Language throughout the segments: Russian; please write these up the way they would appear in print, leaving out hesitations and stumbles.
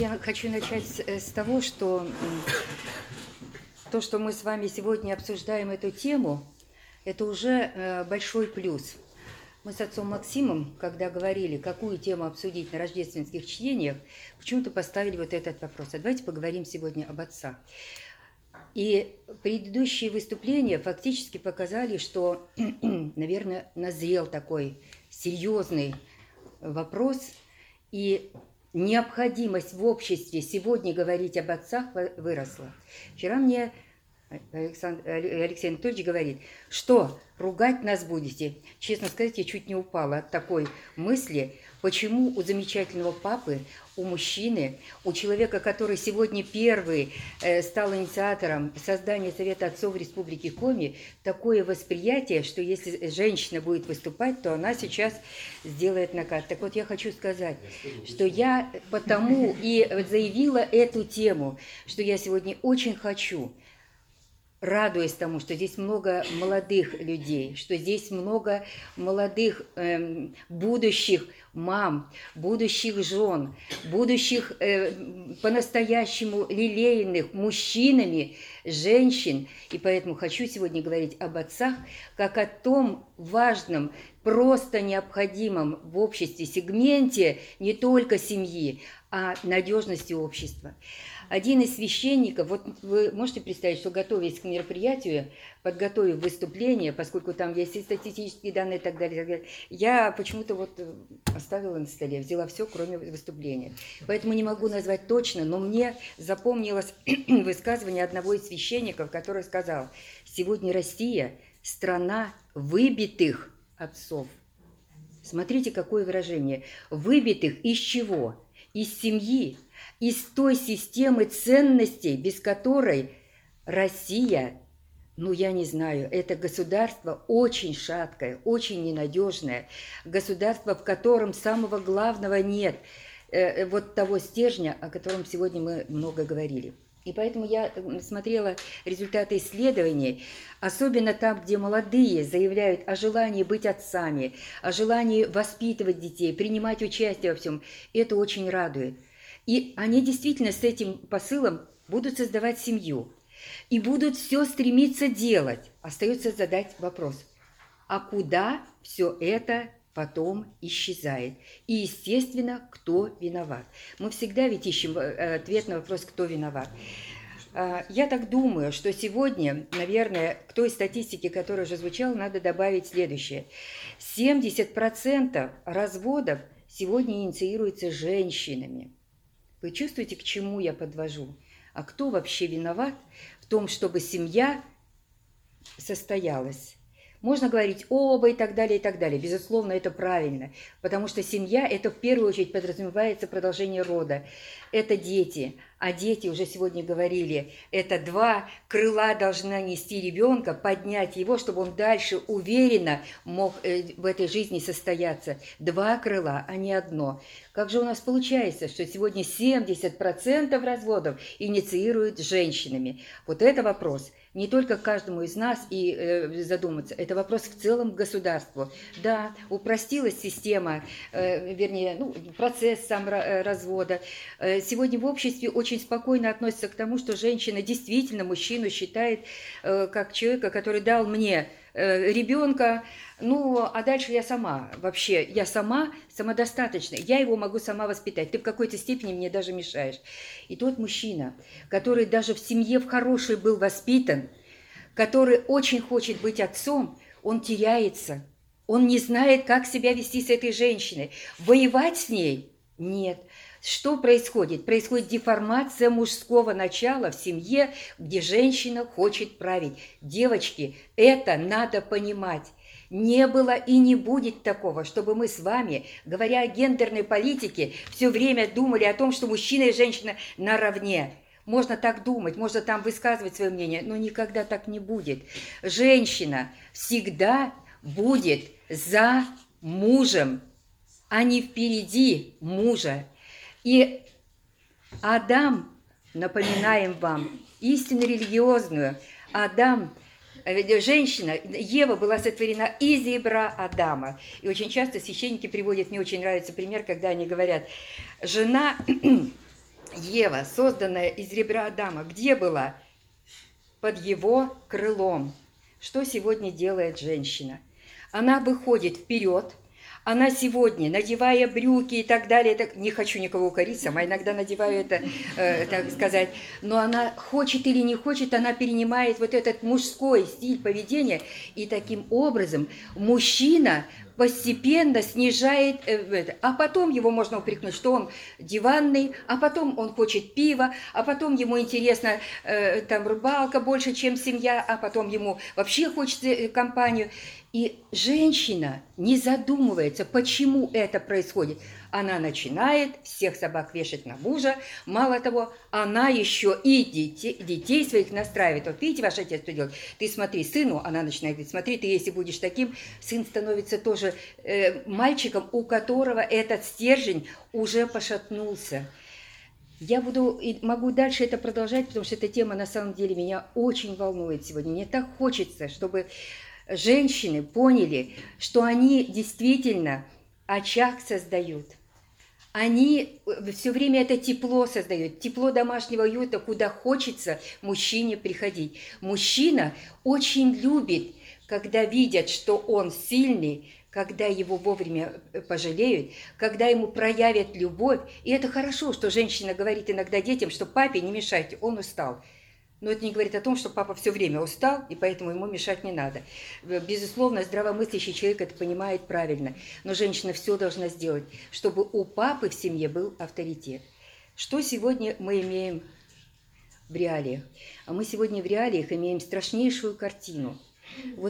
я хочу начать с того, что то, что мы с вами сегодня обсуждаем эту тему, это уже большой плюс. Мы с отцом Максимом, когда говорили, какую тему обсудить на рождественских чтениях, почему-то поставили вот этот вопрос. А давайте поговорим сегодня об отцах. И предыдущие выступления фактически показали, что, наверное, назрел такой серьезный вопрос, и необходимость в обществе сегодня говорить об отцах выросла. Вчера мне Алексей Анатольевич говорит, что ругать нас будете. Честно сказать, я чуть не упала от такой мысли, почему у замечательного папы, у мужчины, у человека, который сегодня первый стал инициатором создания Совета отцов Республики Коми, такое восприятие, что если женщина будет выступать, то она сейчас сделает накат. Так вот, я хочу сказать, что я потому и заявила эту тему, что я сегодня очень хочу, радуясь тому, что здесь много молодых людей, что здесь много молодых будущих мам, будущих жен, будущих по-настоящему лелеянных мужчинами женщин. И поэтому хочу сегодня говорить об отцах, как о том важном, просто необходимом в обществе сегменте не только семьи, а надежности общества. Один из священников, вот вы можете представить, что готовясь к мероприятию, подготовив выступление, поскольку там есть и статистические данные и так далее, я почему-то вот оставила на столе, взяла все, кроме выступления. Поэтому не могу назвать точно, но мне запомнилось высказывание одного из священников, который сказал: «Сегодня Россия – страна выбитых отцов». Смотрите, какое выражение. Выбитых из чего? Из семьи. Из той системы ценностей, без которой Россия, я не знаю, это государство очень шаткое, очень ненадежное, государство, в котором самого главного нет, вот того стержня, о котором сегодня мы много говорили. И поэтому я смотрела результаты исследований, особенно там, где молодые заявляют о желании быть отцами, о желании воспитывать детей, принимать участие во всем. Это очень радует. И они действительно с этим посылом будут создавать семью и будут все стремиться делать. Остается задать вопрос, а куда все это потом исчезает? И, естественно, кто виноват? Мы всегда ведь ищем ответ на вопрос, кто виноват. Я так думаю, что сегодня, наверное, к той статистике, которая уже звучала, надо добавить следующее. 70% разводов сегодня инициируется женщинами. Вы чувствуете, к чему я подвожу? А кто вообще виноват в том, чтобы семья состоялась? Можно говорить оба и так далее, и так далее. Безусловно, это правильно, потому что семья – это в первую очередь подразумевается продолжение рода. Это дети, а дети, уже сегодня говорили, это два крыла должна нести ребенка, поднять его, чтобы он дальше уверенно мог в этой жизни состояться. Два крыла, а не одно. Как же у нас получается, что сегодня 70% разводов инициируют женщинами? Вот это вопрос. Не только каждому из нас и задуматься, это вопрос в целом к государству. Да, упростилась система, процесс сам развода. Сегодня в обществе очень спокойно относятся к тому, что женщина действительно мужчину считает как человека, который дал мне ребенка, а дальше я сама, вообще, я сама самодостаточна, я его могу сама воспитать, ты в какой-то степени мне даже мешаешь. И тот мужчина, который даже в семье в хорошей был воспитан, который очень хочет быть отцом, он теряется, он не знает, как себя вести с этой женщиной, воевать с ней – нет. Что происходит? Происходит деформация мужского начала в семье, где женщина хочет править. Девочки, это надо понимать. Не было и не будет такого, чтобы мы с вами, говоря о гендерной политике, все время думали о том, что мужчина и женщина наравне. Можно так думать, можно там высказывать свое мнение, но никогда так не будет. Женщина всегда будет за мужем, а не впереди мужа. И Адам, напоминаем вам, истину религиозную, Адам, женщина, Ева была сотворена из ребра Адама. И очень часто священники приводят, мне очень нравится пример, когда они говорят, жена Ева, созданная из ребра Адама, где была? Под его крылом. Что сегодня делает женщина? Она выходит вперед. Она сегодня, надевая брюки и так далее, так, не хочу никого укорить, сама иногда надеваю это, так сказать, но она хочет или не хочет, она перенимает вот этот мужской стиль поведения, и таким образом мужчина постепенно снижает это. А потом его можно упрекнуть, что он диванный, а потом он хочет пива, а потом ему интересно там рыбалка больше, чем семья, а потом ему вообще хочется компанию. И женщина не задумывается, почему это происходит. Она начинает всех собак вешать на мужа. Мало того, она еще и детей своих настраивает. Вот видите, ваш отец что делает? Ты смотри, сыну, она начинает говорить, смотри, ты если будешь таким, сын становится тоже мальчиком, у которого этот стержень уже пошатнулся. Я могу дальше это продолжать, потому что эта тема на самом деле меня очень волнует сегодня. Мне так хочется, чтобы женщины поняли, что они действительно очаг создают. Они все время это тепло создают, тепло домашнего уюта, куда хочется мужчине приходить. Мужчина очень любит, когда видят, что он сильный, когда его вовремя пожалеют, когда ему проявят любовь. И это хорошо, что женщина говорит иногда детям, что папе не мешайте, он устал. Но это не говорит о том, что папа все время устал, и поэтому ему мешать не надо. Безусловно, здравомыслящий человек это понимает правильно. Но женщина все должна сделать, чтобы у папы в семье был авторитет. Что сегодня мы имеем в реалиях? А мы сегодня в реалиях имеем страшнейшую картину. Вот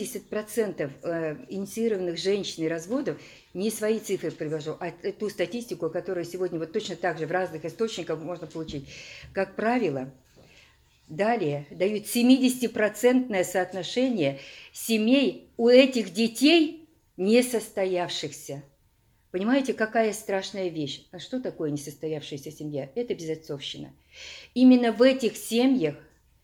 70% инициированных женщин и разводов, не свои цифры привожу, а ту статистику, которую сегодня вот точно так же в разных источниках можно получить. Как правило, далее дают 70% соотношение семей у этих детей несостоявшихся. Понимаете, какая страшная вещь? А что такое несостоявшаяся семья? Это безотцовщина. Именно в этих семьях,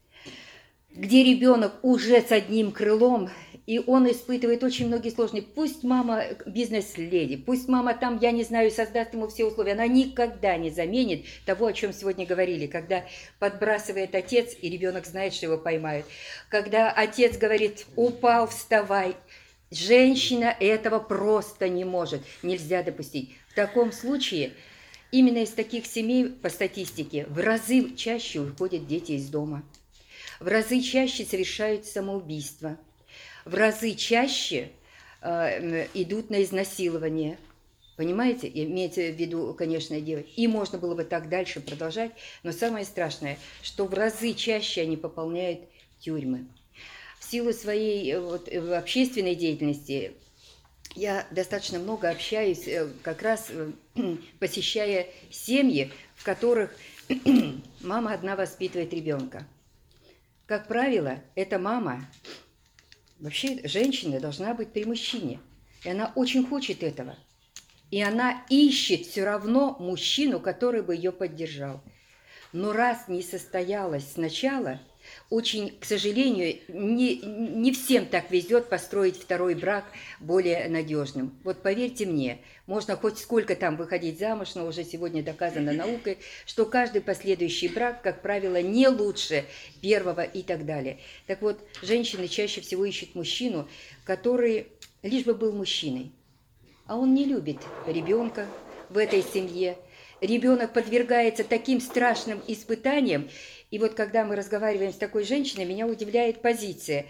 где ребенок уже с одним крылом, и он испытывает очень многие сложности. Пусть мама бизнес-леди, пусть мама там, я не знаю, создаст ему все условия, она никогда не заменит того, о чем сегодня говорили, когда подбрасывает отец, и ребенок знает, что его поймают. Когда отец говорит, упал, вставай. Женщина этого просто не может, нельзя допустить. В таком случае, именно из таких семей, по статистике, в разы чаще уходят дети из дома. В разы чаще совершают самоубийство. В разы чаще идут на изнасилование. Понимаете? Имейте в виду, конечно, девочки. И можно было бы так дальше продолжать. Но самое страшное, что в разы чаще они пополняют тюрьмы. В силу своей общественной деятельности я достаточно много общаюсь, как раз посещая семьи, в которых мама одна воспитывает ребенка. Как правило, эта мама, вообще женщина должна быть при мужчине. И она очень хочет этого. И она ищет все равно мужчину, который бы ее поддержал. Но раз не состоялось сначала, очень, к сожалению, не всем так везет построить второй брак более надежным. Вот поверьте мне, можно хоть сколько там выходить замуж, но уже сегодня доказано наукой, что каждый последующий брак, как правило, не лучше первого и так далее. Так вот, женщины чаще всего ищут мужчину, который лишь бы был мужчиной. А он не любит ребенка в этой семье. Ребенок подвергается таким страшным испытаниям. И вот когда мы разговариваем с такой женщиной, меня удивляет позиция.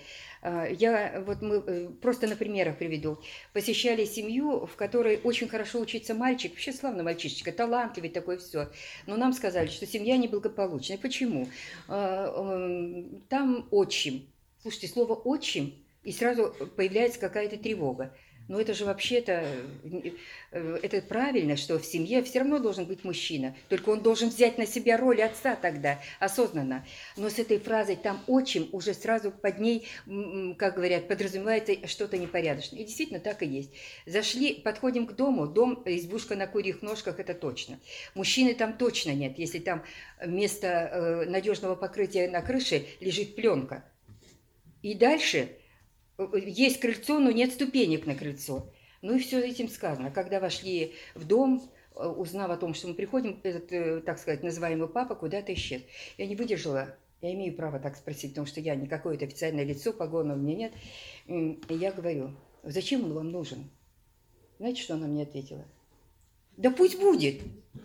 Мы просто на примерах приведу. Посещали семью, в которой очень хорошо учится мальчик, вообще славный мальчишечка, талантливый такой, все. Но нам сказали, что семья неблагополучная. Почему? Там отчим. Слушайте, слово «отчим», и сразу появляется какая-то тревога. Но это же вообще-то, это правильно, что в семье все равно должен быть мужчина. Только он должен взять на себя роль отца тогда, осознанно. Но с этой фразой «там отчим» уже сразу под ней, как говорят, подразумевается что-то непорядочное. И действительно так и есть. Зашли, подходим к дому, дом, избушка на курьих ножках, это точно. Мужчины там точно нет, если там вместо надежного покрытия на крыше лежит пленка. И дальше... Есть крыльцо, но нет ступенек на крыльцо. Ну и все этим сказано. Когда вошли в дом, узнав о том, что мы приходим, этот, так сказать, называемый папа куда-то исчез. Я не выдержала, я имею право так спросить, потому что я не какое-то официальное лицо, погона у меня нет. И я говорю, зачем он вам нужен? Знаете, что она мне ответила? Да пусть будет.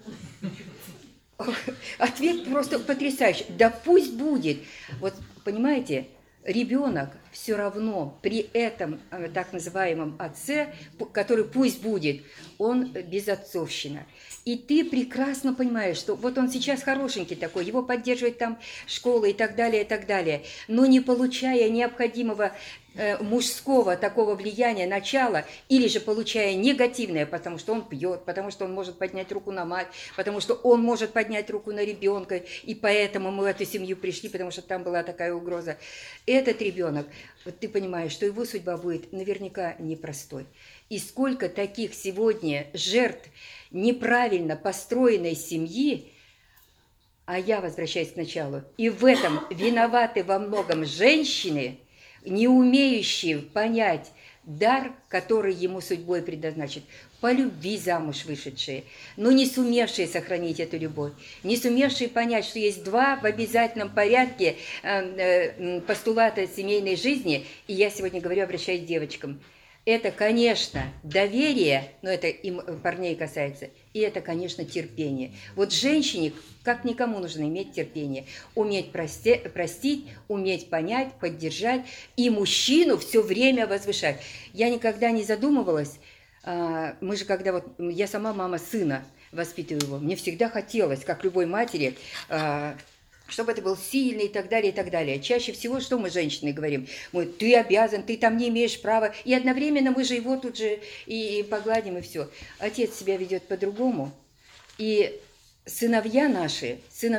Ответ просто потрясающий. Да пусть будет. Вот понимаете, ребенок все равно при этом так называемом отце, который пусть будет, он безотцовщина. И ты прекрасно понимаешь, что вот он сейчас хорошенький такой, его поддерживает там школа и так далее, но не получая необходимого мужского такого влияния, начала, или же получая негативное, потому что он пьет, потому что он может поднять руку на мать, потому что он может поднять руку на ребенка, и поэтому мы в эту семью пришли, потому что там была такая угроза. Этот ребенок, вот ты понимаешь, что его судьба будет наверняка непростой. И сколько таких сегодня жертв неправильно построенной семьи, а я возвращаюсь к началу, и в этом виноваты во многом женщины, не умеющие понять дар, который ему судьбой предназначен, по любви замуж вышедшие, но не сумевшие сохранить эту любовь, не сумевшие понять, что есть два в обязательном порядке постулата семейной жизни, и я сегодня говорю, обращаюсь к девочкам. Это, конечно, доверие, но это им парней касается, и это, конечно, терпение. Вот женщине, как никому, нужно иметь терпение, уметь простить, уметь понять, поддержать, и мужчину все время возвышать. Я никогда не задумывалась, мы же когда вот, я сама мама сына, воспитываю его, мне всегда хотелось, как любой матери, чтобы это был сильный и так далее, и так далее. Чаще всего, что мы, женщины, говорим? Мы, ты обязан, ты там не имеешь права. И одновременно мы же его тут же и погладим, и все. Отец себя ведет по-другому. И сыновья наши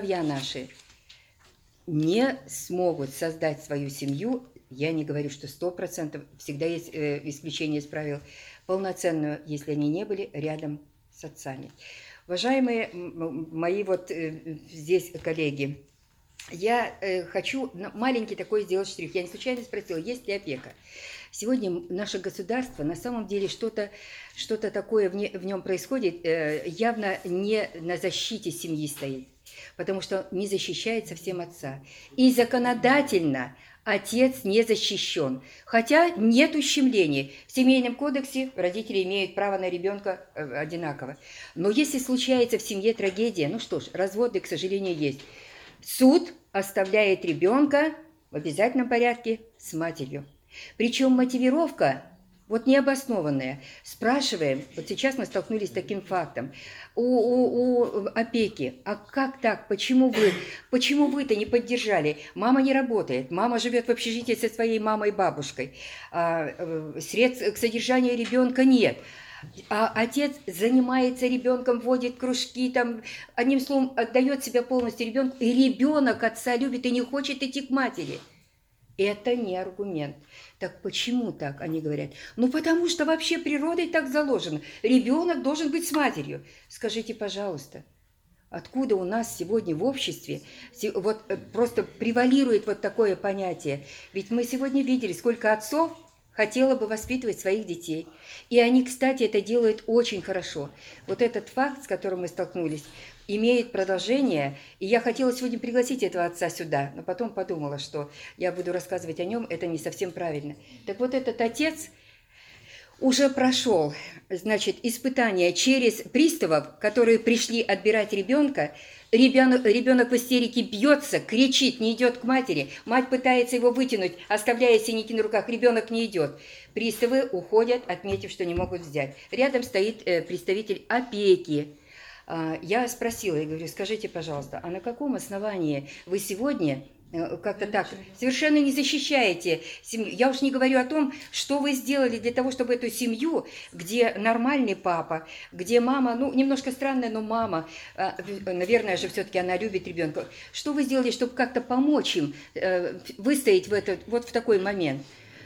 не смогут создать свою семью. Я не говорю, что 100%, всегда есть исключение из правил, полноценную, если они не были рядом с отцами. Уважаемые мои вот здесь коллеги, я хочу маленький такой сделать штрих. Я не случайно спросила, есть ли опека. Сегодня наше государство, на самом деле, что-то такое в нем происходит, явно не на защите семьи стоит, потому что не защищает совсем отца. И законодательно отец не защищен, хотя нет ущемлений. В Семейном кодексе родители имеют право на ребенка одинаково. Но если случается в семье трагедия, ну что ж, разводы, к сожалению, есть. Суд оставляет ребенка в обязательном порядке с матерью. Причем мотивировка вот необоснованная. Спрашиваем, вот сейчас мы столкнулись с таким фактом, у опеки, а как так, почему вы-то не поддержали? Мама не работает, мама живет в общежитии со своей мамой и бабушкой, средств к содержанию ребенка нет. А отец занимается ребенком, вводит кружки, там, одним словом, отдает себя полностью ребенку, и ребенок отца любит и не хочет идти к матери. Это не аргумент. Так почему так, они говорят? Ну, потому что вообще природой так заложено. Ребенок должен быть с матерью. Скажите, пожалуйста, откуда у нас сегодня в обществе вот просто превалирует вот такое понятие? Ведь мы сегодня видели, сколько отцов хотела бы воспитывать своих детей. И они, кстати, это делают очень хорошо. Вот этот факт, с которым мы столкнулись, имеет продолжение. И я хотела сегодня пригласить этого отца сюда, но потом подумала, что я буду рассказывать о нем, это не совсем правильно. Так вот, этот отец уже прошел, значит, испытания через приставов, которые пришли отбирать ребенка. Ребенок в истерике бьется, кричит, не идет к матери. Мать пытается его вытянуть, оставляя синяки на руках. Ребенок не идет. Приставы уходят, отметив, что не могут взять. Рядом стоит представитель опеки. Я спросила, я говорю, скажите, пожалуйста, а на каком основании вы сегодня как-то так совершенно не защищаете семью? Я уж не говорю о том, что вы сделали для того, чтобы эту семью, где нормальный папа, где мама, ну, немножко странная, но мама, наверное же, все-таки она любит ребенка. Что вы сделали, чтобы как-то помочь им выстоять вот в такой момент?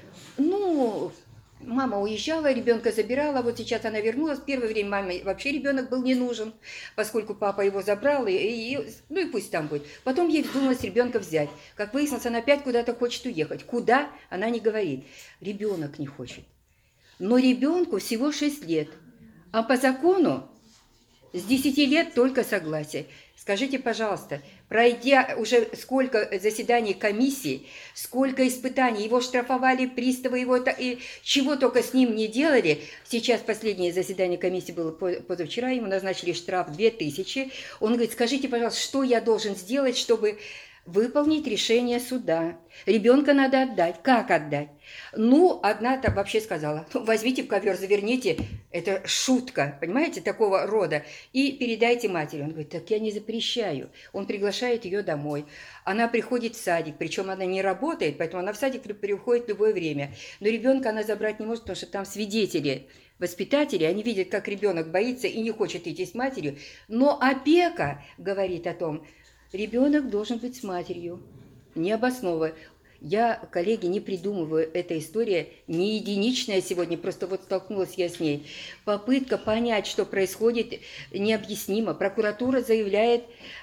Ну, мама уезжала, ребенка забирала, вот сейчас она вернулась. В первое время маме вообще ребенок был не нужен, поскольку папа его забрал, ну и пусть там будет. Потом ей вздумалось ребенка взять. Как выяснилось, она опять куда-то хочет уехать. Куда? Она не говорит. Ребенок не хочет. Но ребенку всего 6 лет. А по закону С 10 лет только согласие. Скажите, пожалуйста, пройдя уже сколько заседаний комиссии, сколько испытаний, его штрафовали, приставы его, и чего только с ним не делали. Сейчас последнее заседание комиссии было позавчера, ему назначили штраф 2000. Он говорит, скажите, пожалуйста, что я должен сделать, чтобы выполнить решение суда? Ребенка надо отдать. Как отдать? Ну, одна там вообще сказала, возьмите в ковер, заверните, это шутка, понимаете, такого рода, и передайте матери. Он говорит, так я не запрещаю. Он приглашает ее домой. Она приходит в садик, причем она не работает, поэтому она в садик приходит в любое время. Но ребенка она забрать не может, потому что там свидетели, воспитатели, они видят, как ребенок боится и не хочет идти с матерью. Но опека говорит о том, ребенок должен быть с матерью, не обосновывая. Я, коллеги, не придумываю, эта история не единичная сегодня, просто вот столкнулась я с ней. Попытка понять, что происходит, необъяснима. Прокуратура заявляет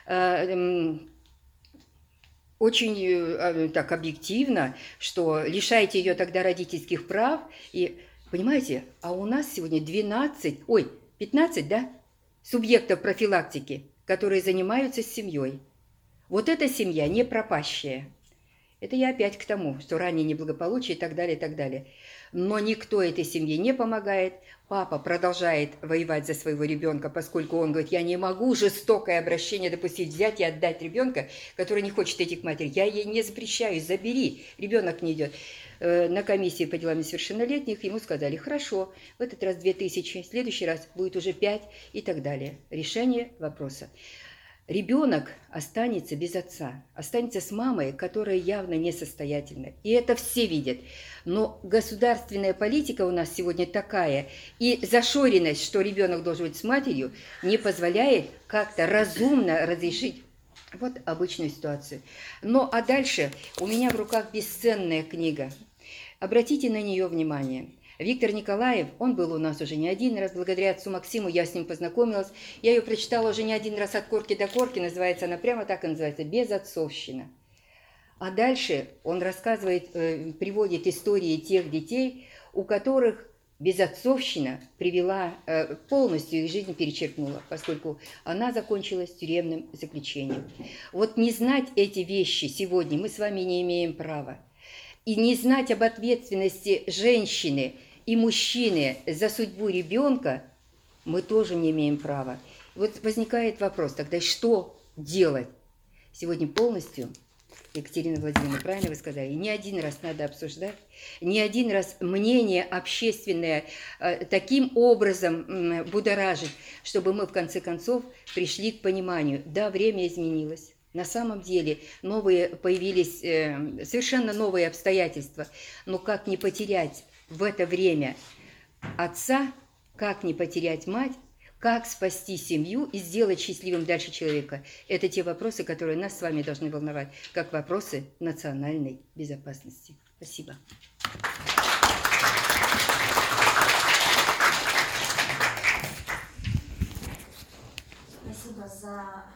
очень так объективно, что лишаете ее тогда родительских прав. И, понимаете, а у нас сегодня 15, да, субъектов профилактики, которые занимаются с семьей. Вот эта семья не пропащая. Это я опять к тому, что раннее неблагополучие и так далее, и так далее. Но никто этой семье не помогает. Папа продолжает воевать за своего ребенка, поскольку он говорит, я не могу жестокое обращение допустить, взять и отдать ребенка, который не хочет идти к матери. Я ей не запрещаю, забери, ребенок не идет. На комиссии по делам несовершеннолетних ему сказали, хорошо, в этот раз 2000, в следующий раз будет уже 5 и так далее. Решение вопроса. Ребенок останется без отца, останется с мамой, которая явно несостоятельна. И это все видят. Но государственная политика у нас сегодня такая, и зашоренность, что ребенок должен быть с матерью, не позволяет как-то разумно разрешить вот обычную ситуацию. Ну а дальше у меня в руках бесценная книга. Обратите на нее внимание. Виктор Николаев, он был у нас уже не один раз, благодаря отцу Максиму я с ним познакомилась. Я ее прочитала уже не один раз от корки до корки, называется она прямо так и называется, «Безотцовщина». А дальше он рассказывает, приводит истории тех детей, у которых безотцовщина привела, полностью их жизнь перечеркнула, поскольку она закончилась тюремным заключением. Вот не знать эти вещи сегодня мы с вами не имеем права. И не знать об ответственности женщины и мужчины за судьбу ребенка мы тоже не имеем права. Вот возникает вопрос тогда, что делать? Сегодня полностью, Екатерина Владимировна, правильно вы сказали, не один раз надо обсуждать, не один раз мнение общественное таким образом будоражить, чтобы мы в конце концов пришли к пониманию, да, время изменилось. На самом деле появились совершенно новые обстоятельства. Но как не потерять в это время отца, как не потерять мать, как спасти семью и сделать счастливым дальше человека? Это те вопросы, которые нас с вами должны волновать, как вопросы национальной безопасности. Спасибо. Спасибо за